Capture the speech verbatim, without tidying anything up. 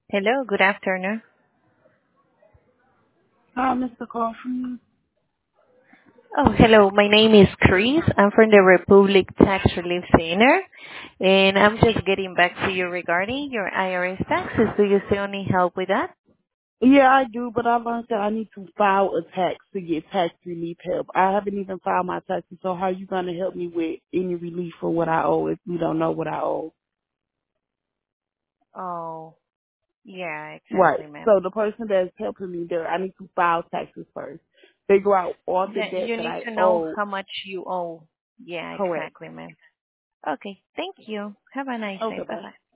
Hello, good afternoon. Hi, Mister Call from Oh, hello. My name is Chris. I'm from the Republic Tax Relief Center, and I'm just getting back to you regarding your I R S taxes. Do you still need help with that? you. Yeah, I do, but I learned that I need to file a tax to get tax relief help. I haven't even filed my taxes, so how you gonna help me with any relief for what I owe if you don't know what I owe? Oh, yeah, Right. exactly, ma'am. So the person that's helping me there, I need to file taxes first. Figure out all the Yeah, debt you that need I to know owe. how much you owe. Yeah, Correct. exactly, ma'am. Okay, thank you. Have a nice day. Okay, bye. Bye-bye.